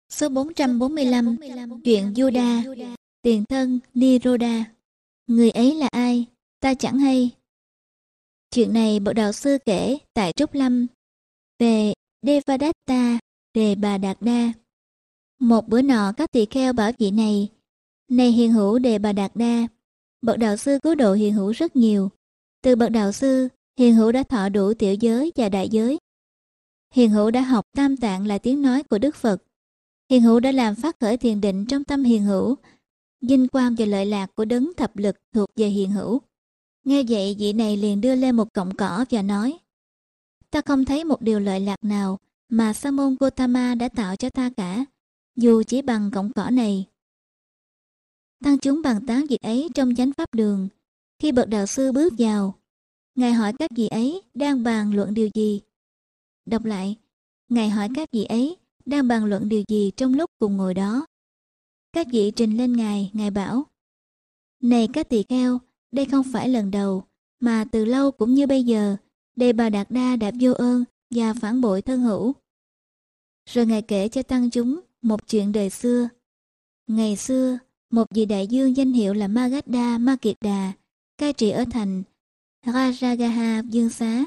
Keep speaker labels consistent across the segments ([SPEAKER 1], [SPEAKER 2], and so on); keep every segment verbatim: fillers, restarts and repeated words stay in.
[SPEAKER 1] Số bốn trăm bốn mươi lăm, chuyện Juda, tiền thân Niroda. Người ấy là ai? Ta chẳng hay. Chuyện này bậc đạo sư kể tại Trúc Lâm về Devadatta Đề Bà Đạt Đa. Một bữa nọ các tỳ kheo bảo vị này: Này hiền hữu Đề Bà Đạt Đa, bậc đạo sư cứu độ hiền hữu rất nhiều. Từ bậc đạo sư, hiền hữu đã thọ đủ tiểu giới và đại giới. Hiền hữu đã học tam tạng là tiếng nói của Đức Phật. Hiền hữu đã làm phát khởi thiền định trong tâm hiền hữu. Vinh quang và lợi lạc của đấng thập lực thuộc về hiền hữu. Nghe vậy, vị này liền đưa lên một cọng cỏ và nói: Ta không thấy một điều lợi lạc nào mà Sa môn Gotama đã tạo cho ta cả, dù chỉ bằng cọng cỏ này. Tăng chúng bàn tán việc ấy trong chánh pháp đường. Khi bậc đạo sư bước vào, Ngài hỏi các vị ấy đang bàn luận điều gì. Đọc lại: Ngài hỏi các vị ấy đang bàn luận điều gì trong lúc cùng ngồi đó. Các vị trình lên Ngài, Ngài bảo: Này các tỳ kheo, đây không phải lần đầu, mà từ lâu cũng như bây giờ, Đề Bà Đạt Đa đã vô ơn và phản bội thân hữu. Rồi Ngài kể cho tăng chúng một chuyện đời xưa. Ngày xưa, một vị đại dương danh hiệu là Magadha Ma Kiệt Đà cai trị ở thành Rajagaha Dương Xá.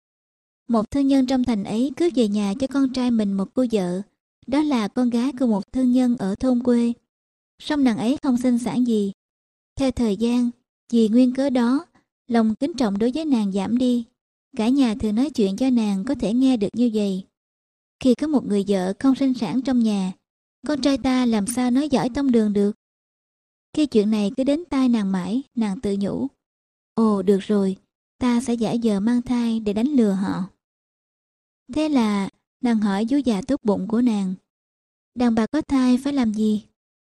[SPEAKER 1] Một thương nhân trong thành ấy cướp về nhà cho con trai mình một cô vợ, đó là con gái của một thương nhân ở thôn quê. Song nàng ấy không sinh sản gì. Theo thời gian, vì nguyên cớ đó, lòng kính trọng đối với nàng giảm đi. Cả nhà thường nói chuyện cho nàng có thể nghe được như vậy: Khi có một người vợ không sinh sản trong nhà, con trai ta làm sao nói giỏi tông đường được. Khi chuyện này cứ đến tai nàng mãi, nàng tự nhủ: Ồ được rồi, ta sẽ giả vờ mang thai để đánh lừa họ. Thế là nàng hỏi vú già tốt bụng của nàng: Đàn bà có thai phải làm gì?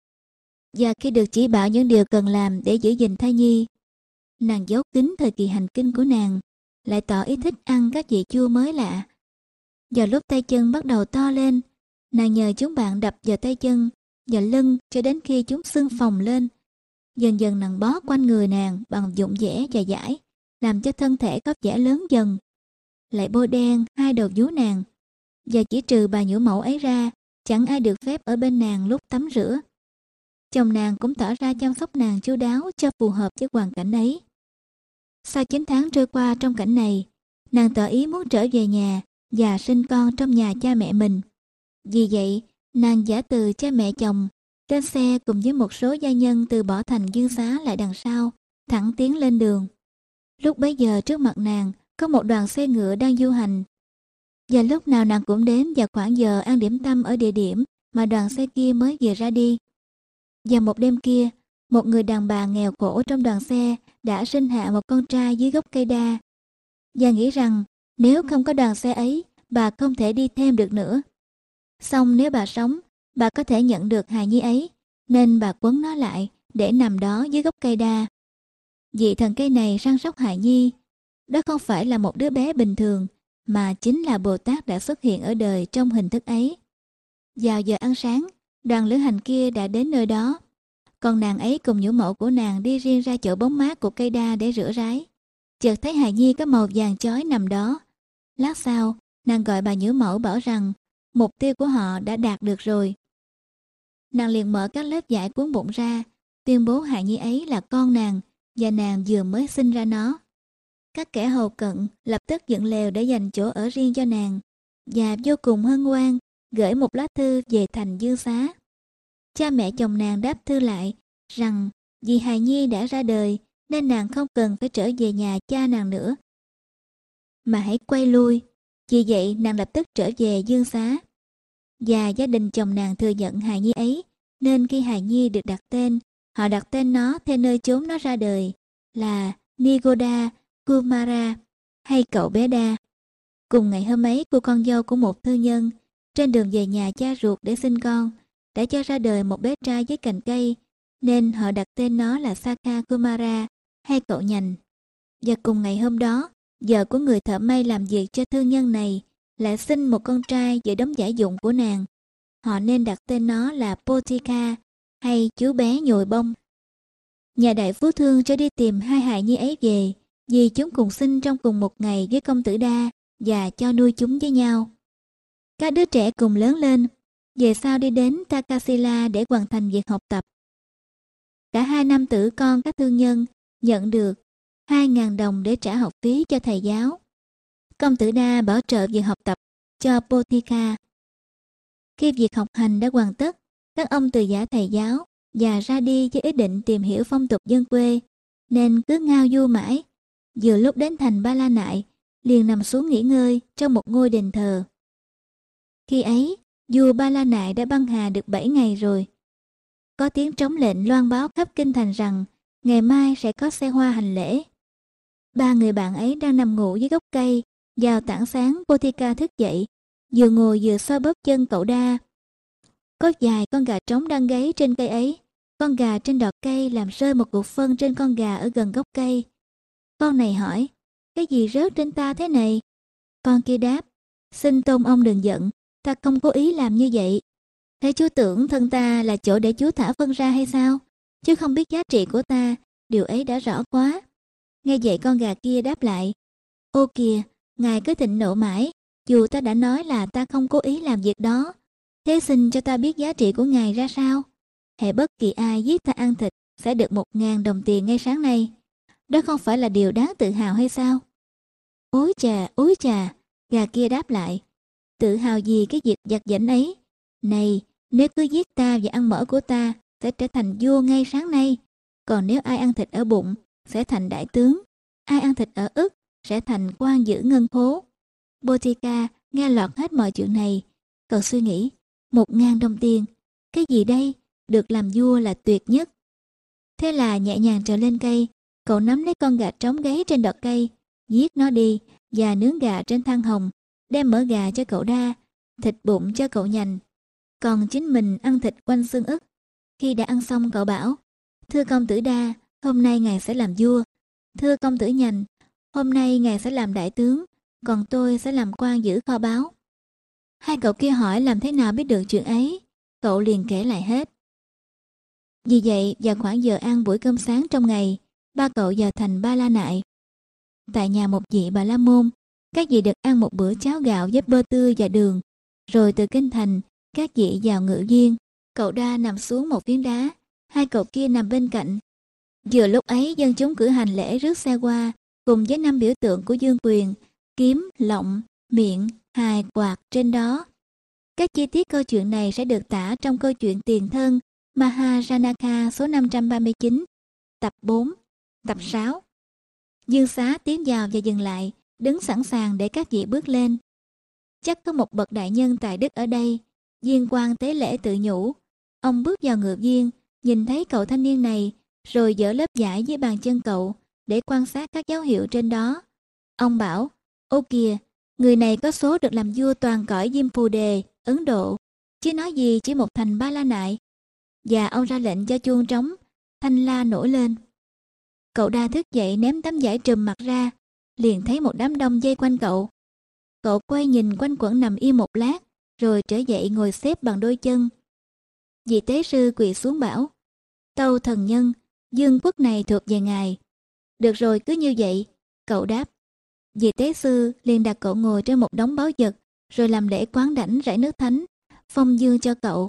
[SPEAKER 1] Và khi được chỉ bảo những điều cần làm để giữ gìn thai nhi, nàng giấu kín thời kỳ hành kinh của nàng, lại tỏ ý thích ăn các vị chua mới lạ. Vào lúc tay chân bắt đầu to lên, nàng nhờ chúng bạn đập vào tay chân và lưng cho đến khi chúng sưng phồng lên. Dần dần nàng bó quanh người nàng bằng dụng vẽ và dải, làm cho thân thể có vẻ lớn dần. Lại bôi đen hai đầu vú nàng, và chỉ trừ bà nhũ mẫu ấy ra, chẳng ai được phép ở bên nàng lúc tắm rửa. Chồng nàng cũng tỏ ra chăm sóc nàng chu đáo cho phù hợp với hoàn cảnh ấy. Sau chín tháng trôi qua trong cảnh này, nàng tỏ ý muốn trở về nhà và sinh con trong nhà cha mẹ mình. Vì vậy, nàng giả từ cha mẹ chồng, lên xe cùng với một số gia nhân từ bỏ thành Dương Xá lại đằng sau, thẳng tiến lên đường. Lúc bấy giờ trước mặt nàng có một đoàn xe ngựa đang du hành. Và lúc nào nàng cũng đến vào khoảng giờ ăn điểm tâm ở địa điểm mà đoàn xe kia mới vừa ra đi. Và một đêm kia, một người đàn bà nghèo khổ trong đoàn xe đã sinh hạ một con trai dưới gốc cây đa, và nghĩ rằng nếu không có đoàn xe ấy, bà không thể đi thêm được nữa. Song nếu bà sống, bà có thể nhận được hài nhi ấy, nên bà quấn nó lại để nằm đó dưới gốc cây đa. Vị thần cây này săn sóc hài nhi. Đó không phải là một đứa bé bình thường, mà chính là Bồ Tát đã xuất hiện ở đời trong hình thức ấy. Vào giờ ăn sáng, đoàn lữ hành kia đã đến nơi đó. Còn nàng ấy cùng nhũ mẫu của nàng đi riêng ra chỗ bóng mát của cây đa để rửa ráy. Chợt thấy hài nhi có màu vàng chói nằm đó. Lát sau, nàng gọi bà nhũ mẫu bảo rằng mục tiêu của họ đã đạt được rồi. Nàng liền mở các lớp vải cuốn bụng ra, tuyên bố hài nhi ấy là con nàng, và nàng vừa mới sinh ra nó. Các kẻ hầu cận lập tức dựng lều để dành chỗ ở riêng cho nàng, và vô cùng hân hoan gửi một lá thư về thành Dương Xá. Cha mẹ chồng nàng đáp thư lại rằng vì hài nhi đã ra đời nên nàng không cần phải trở về nhà cha nàng nữa, mà hãy quay lui. Vì vậy nàng lập tức trở về Dương Xá. Và gia đình chồng nàng thừa nhận hài nhi ấy, nên khi hài nhi được đặt tên, họ đặt tên nó theo nơi chốn nó ra đời là Nigoda Kumara, hay cậu bé đa. Cùng ngày hôm ấy, cô con dâu của một thương nhân trên đường về nhà cha ruột để sinh con đã cho ra đời một bé trai với cành cây, nên họ đặt tên nó là Sakha Kumara, hay cậu nhành. Và cùng ngày hôm đó, vợ của người thợ may làm việc cho thương nhân này lại sinh một con trai giữa đống giải dụng của nàng. Họ nên đặt tên nó là Potika, hay chú bé nhồi bông. Nhà đại phú thương cho đi tìm hai hài nhi ấy về, vì chúng cùng sinh trong cùng một ngày với công tử đa, và cho nuôi chúng với nhau. Các đứa trẻ cùng lớn lên, về sau đi đến Takasila để hoàn thành việc học tập. Cả hai nam tử con các thương nhân nhận được hai nghìn đồng để trả học phí cho thầy giáo. Công tử Đa bảo trợ việc học tập cho Potika. Khi việc học hành đã hoàn tất, các ông từ giả thầy giáo và ra đi với ý định tìm hiểu phong tục dân quê, nên cứ ngao du mãi. Vừa lúc đến thành Ba La Nại, liền nằm xuống nghỉ ngơi trong một ngôi đền thờ. Khi ấy, vua Ba La Nại đã băng hà được bảy ngày rồi. Có tiếng trống lệnh loan báo khắp kinh thành rằng ngày mai sẽ có xe hoa hành lễ. Ba người bạn ấy đang nằm ngủ dưới gốc cây. Vào tảng sáng, Potika thức dậy, vừa ngồi vừa xoa bóp chân cậu Đa. Có vài con gà trống đang gáy trên cây ấy. Con gà trên đọt cây làm rơi một cục phân trên con gà ở gần gốc cây. Con này hỏi, cái gì rớt trên ta thế này? Con kia đáp, xin tôn ông đừng giận, ta không cố ý làm như vậy. Thế chú tưởng thân ta là chỗ để chú thả phân ra hay sao? Chứ không biết giá trị của ta, điều ấy đã rõ quá. Nghe vậy con gà kia đáp lại, ô kìa, ngài cứ thịnh nộ mãi, dù ta đã nói là ta không cố ý làm việc đó. Thế xin cho ta biết giá trị của ngài ra sao? Hễ bất kỳ ai giết ta ăn thịt sẽ được một ngàn đồng tiền ngay sáng nay. Đó không phải là điều đáng tự hào hay sao? Ối chà, ối chà, gà kia đáp lại, tự hào gì cái việc giặt giảnh ấy? Này, nếu cứ giết ta và ăn mỡ của ta sẽ trở thành vua ngay sáng nay. Còn nếu ai ăn thịt ở bụng sẽ thành đại tướng, ai ăn thịt ở ức sẽ thành quan giữ ngân khố. Potika nghe lọt hết mọi chuyện này. Cậu suy nghĩ, một ngàn đồng tiền, cái gì đây? Được làm vua là tuyệt nhất. Thế là nhẹ nhàng trèo lên cây, cậu nắm lấy con gà trống gáy trên đọt cây, giết nó đi và nướng gà trên than hồng, đem mỡ gà cho cậu Đa, thịt bụng cho cậu Nhành, còn chính mình ăn thịt quanh xương ức. Khi đã ăn xong cậu bảo, thưa công tử Đa, hôm nay ngài sẽ làm vua. Thưa công tử Nhành, hôm nay ngài sẽ làm đại tướng, còn tôi sẽ làm quan giữ kho báu. Hai cậu kia hỏi làm thế nào biết được chuyện ấy, cậu liền kể lại hết. Vì vậy, vào khoảng giờ ăn buổi cơm sáng trong ngày, ba cậu vào thành Ba La Nại. Tại nhà một vị Bà La Môn, các vị được ăn một bữa cháo gạo với bơ tươi và đường. Rồi từ kinh thành, các vị vào ngự viên. Cậu Đa nằm xuống một phiến đá, hai cậu kia nằm bên cạnh. Vừa lúc ấy dân chúng cử hành lễ rước xe qua, cùng với năm biểu tượng của vương quyền, kiếm, lọng, miệng, hài, quạt trên đó. Các chi tiết câu chuyện này sẽ được tả trong câu chuyện Tiền Thân Mahajanaka số năm trăm ba mươi chín, tập bốn, tập sáu. Dương Xá tiến vào và dừng lại, đứng sẵn sàng để các vị bước lên. Chắc có một bậc đại nhân tài đức ở đây. Viên quan tế lễ tự nhủ. Ông bước vào ngự viên, nhìn thấy cậu thanh niên này, rồi dỡ lớp vải dưới bàn chân cậu để quan sát các dấu hiệu trên đó. Ông bảo, ô kìa, người này có số được làm vua toàn cõi Diêm Phù Đề, Ấn Độ, chứ nói gì chỉ một thành Ba La Nại. Và ông ra lệnh cho chuông trống, thanh la nổi lên. Cậu Đa thức dậy ném tấm vải trùm mặt ra, liền thấy một đám đông dây quanh cậu. Cậu quay nhìn quanh quẩn nằm im một lát, rồi trở dậy ngồi xếp bằng đôi chân. Vị tế sư quỳ xuống bảo, tâu thần nhân, vương quốc này thuộc về ngài. Được rồi, cứ như vậy, cậu đáp. Vị tế sư liền đặt cậu ngồi trên một đống báu vật, rồi làm lễ quán đảnh rải nước thánh, phong dương cho cậu.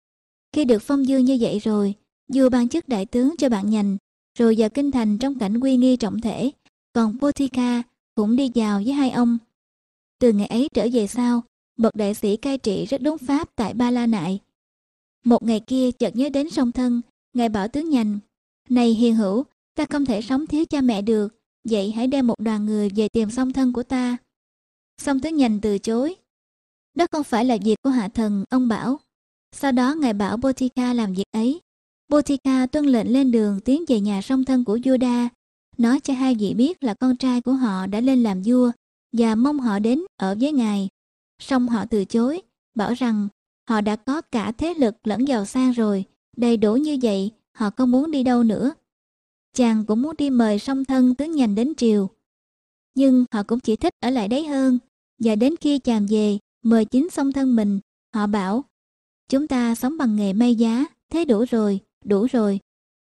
[SPEAKER 1] Khi được phong dương như vậy rồi, vua ban chức đại tướng cho bạn Nhành, rồi vào kinh thành trong cảnh uy nghi trọng thể. Còn Potika cũng đi vào với hai ông. Từ ngày ấy trở về sau, bậc đại sĩ cai trị rất đúng pháp tại Ba La Nại. Một ngày kia chợt nhớ đến song thân, ngài bảo tướng Nhành, này hiền hữu, ta không thể sống thiếu cha mẹ được, vậy hãy đem một đoàn người về tìm song thân của ta. Song tướng Nhành từ chối. Đó không phải là việc của hạ thần, ông bảo. Sau đó ngài bảo Potika làm việc ấy. Potika tuân lệnh lên đường tiến về nhà song thân của vua Đa, nói cho hai vị biết là con trai của họ đã lên làm vua và mong họ đến ở với ngài. Song họ từ chối, bảo rằng họ đã có cả thế lực lẫn giàu sang rồi, đầy đủ như vậy, họ không muốn đi đâu nữa. Chàng cũng muốn đi mời song thân tướng Nhành đến triều, nhưng họ cũng chỉ thích ở lại đấy hơn. Và đến khi chàng về mời chính song thân mình, họ bảo, chúng ta sống bằng nghề may giá, thế đủ rồi, đủ rồi.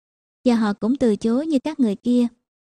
[SPEAKER 1] Và họ cũng từ chối như các người kia.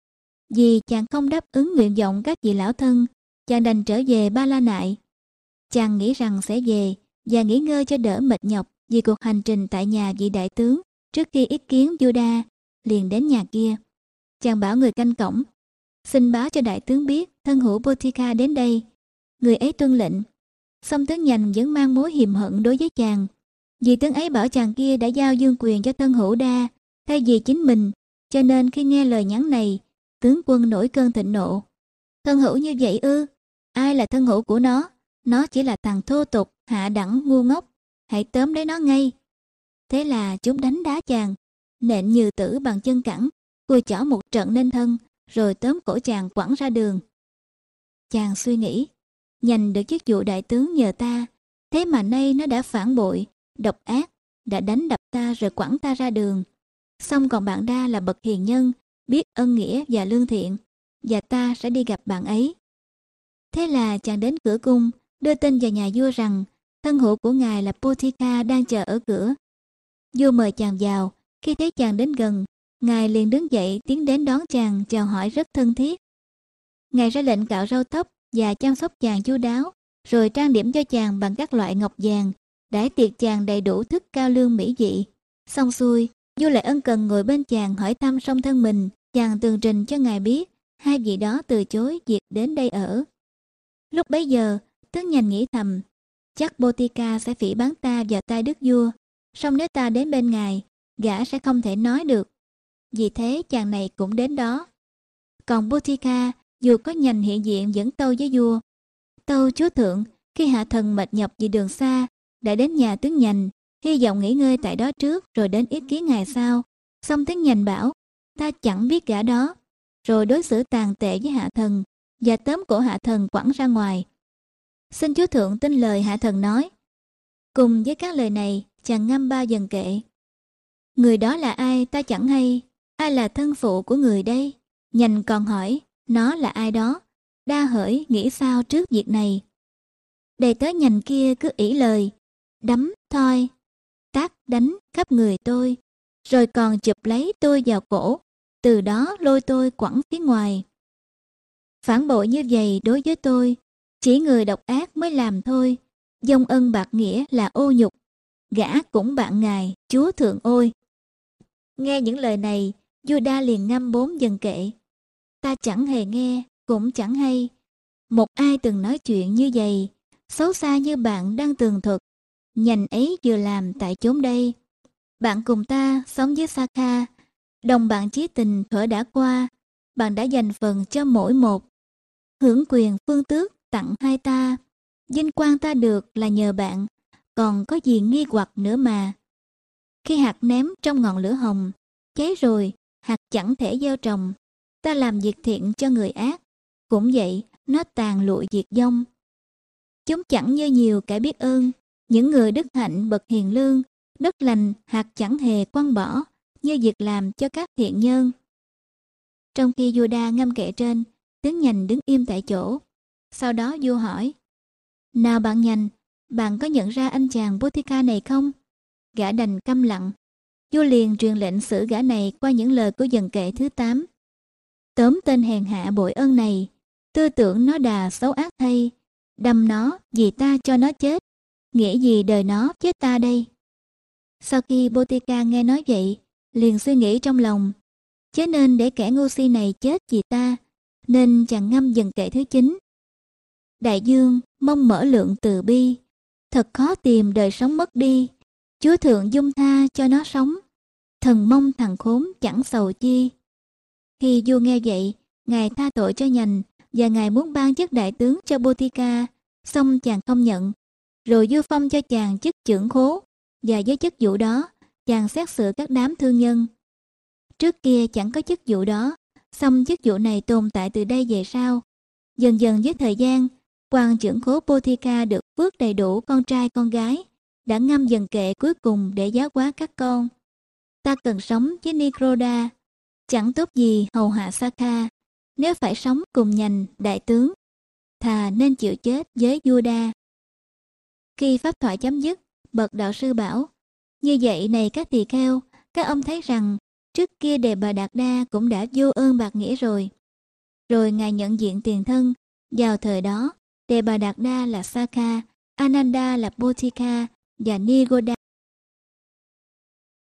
[SPEAKER 1] Vì chàng không đáp ứng nguyện vọng các vị lão thân, chàng đành trở về Ba La Nại. Chàng nghĩ rằng sẽ về, và nghỉ ngơi cho đỡ mệt nhọc vì cuộc hành trình tại nhà vị đại tướng trước khi ý kiến Juda, liền đến nhà kia. Chàng bảo người canh cổng, xin báo cho đại tướng biết thân hữu Botica đến đây. Người ấy tuân lệnh. Song tướng nhành vẫn mang mối hiềm hận đối với chàng, vì tướng ấy bảo chàng kia đã giao dương quyền cho thân hữu Đa thay vì chính mình, cho nên khi nghe lời nhắn này, tướng quân nổi cơn thịnh nộ. Thân hữu như vậy ư? Ai là thân hữu của nó? Nó chỉ là thằng thô tục, hạ đẳng, ngu ngốc. Hãy tóm lấy nó ngay. Thế là chúng đánh đá chàng, nện Nhừ Tử bằng chân cẳng, cùi chỏ một trận nên thân, rồi tóm cổ chàng quẳng ra đường. Chàng suy nghĩ, nhành được chức vụ đại tướng nhờ ta, thế mà nay nó đã phản bội, độc ác, đã đánh đập ta rồi quẳng ta ra đường. Xong còn bạn Đa là bậc hiền nhân, biết ân nghĩa và lương thiện, và ta sẽ đi gặp bạn ấy. Thế là chàng đến cửa cung, đưa tin vào nhà vua rằng thân hữu của ngài là Botica đang chờ ở cửa. Vua mời chàng vào. Khi thấy chàng đến gần, ngài liền đứng dậy tiến đến đón chàng, chào hỏi rất thân thiết. Ngài ra lệnh cạo râu tóc và chăm sóc chàng chu đáo, rồi trang điểm cho chàng bằng các loại ngọc vàng, đãi tiệc chàng đầy đủ thức cao lương mỹ vị. Xong xuôi, vua lại ân cần ngồi bên chàng hỏi thăm song thân mình. Chàng tường trình cho ngài biết hai vị đó từ chối việc đến đây ở. Lúc bấy giờ, tướng nhành nghĩ thầm, chắc Botica sẽ phỉ báng ta vào tay đức vua, song nếu ta đến bên ngài, gã sẽ không thể nói được. Vì thế chàng này cũng đến đó. Còn Botica, dù có nhành hiện diện vẫn tâu với vua. Tâu chúa thượng, khi hạ thần mệt nhọc vì đường xa, đã đến nhà tướng nhành, hy vọng nghỉ ngơi tại đó trước rồi đến ý kiến ngài sau. Xong tướng nhành bảo, ta chẳng biết gã đó, rồi đối xử tàn tệ với hạ thần, và tóm cổ hạ thần quẳng ra ngoài. Xin chúa thượng tin lời hạ thần nói. Cùng với các lời này, chàng ngâm ba dần kệ. Người đó là ai ta chẳng hay, ai là thân phụ của người đây? Nhành còn hỏi, nó là ai đó? Đa hỡi nghĩ sao trước việc này? Đầy tớ nhành kia cứ ỷ lời, đấm, thoi, tát, đánh khắp người tôi, rồi còn chụp lấy tôi vào cổ, từ đó lôi tôi quẳng phía ngoài. Phản bội như vậy đối với tôi, chỉ người độc ác mới làm thôi. Dông ân bạc nghĩa là ô nhục, gã cũng bạn ngài, chúa thượng ôi. Nghe những lời này, Juda liền ngâm bốn dần kệ. Ta chẳng hề nghe, cũng chẳng hay. Một ai từng nói chuyện như vậy, xấu xa như bạn đang tường thuật, nhành ấy vừa làm tại chốn đây. Bạn cùng ta sống với Sakha, đồng bạn chí tình thuở đã qua, bạn đã dành phần cho mỗi một. Hưởng quyền phương tước tặng hai ta, vinh quang ta được là nhờ bạn, còn có gì nghi hoặc nữa mà. Khi hạt ném trong ngọn lửa hồng, cháy rồi, hạt chẳng thể gieo trồng. Ta làm việc thiện cho người ác, cũng vậy, nó tàn lụi diệt vong. Chúng chẳng như nhiều kẻ biết ơn, những người đức hạnh bậc hiền lương, đất lành hạt chẳng hề quăng bỏ, như việc làm cho các thiện nhân. Trong khi Juda ngâm kệ trên, tướng nhành đứng im tại chỗ. Sau đó vua hỏi, nào bạn nhành, bạn có nhận ra anh chàng Botica này không? Gã đành câm lặng. Vua liền truyền lệnh xử gã này qua những lời của dần kệ thứ tám. Tóm tên hèn hạ bội ân này, tư tưởng nó đà xấu ác thay, đâm nó vì ta cho nó chết, nghĩa gì đời nó chết ta đây. Sau khi Botica nghe nói vậy, liền suy nghĩ trong lòng, chớ nên để kẻ ngu si này chết vì ta, nên chàng ngâm dần kệ thứ chín. Đại dương mong mở lượng từ bi, thật khó tìm đời sống mất đi, chúa thượng dung tha cho nó sống, thần mong thằng khốn chẳng sầu chi. Khi vua nghe vậy, ngài tha tội cho nhành và ngài muốn ban chức đại tướng cho Botica, song chàng không nhận. Rồi vua phong cho chàng chức trưởng khố, và với chức vụ đó, chàng xét xử các đám thương nhân. Trước kia chẳng có chức vụ đó, song chức vụ này tồn tại từ đây về sau. Dần dần với thời gian, quan trưởng khố Botica được phước đầy đủ con trai con gái, đã ngâm dần kệ cuối cùng để giáo hóa các con. Ta cần sống với Nikroda, chẳng tốt gì hầu hạ Sakha, nếu phải sống cùng nhành đại tướng, thà nên chịu chết với Juda. Khi pháp thoại chấm dứt, bậc đạo sư bảo, như vậy này các tỳ kheo, các ông thấy rằng trước kia Đề Bà Đạt Đa cũng đã vô ơn bạc nghĩa rồi. Rồi ngài nhận diện tiền thân, vào thời đó Đề Bà Đạt Đa là Sakha, Ananda là Bhotika và Nigoda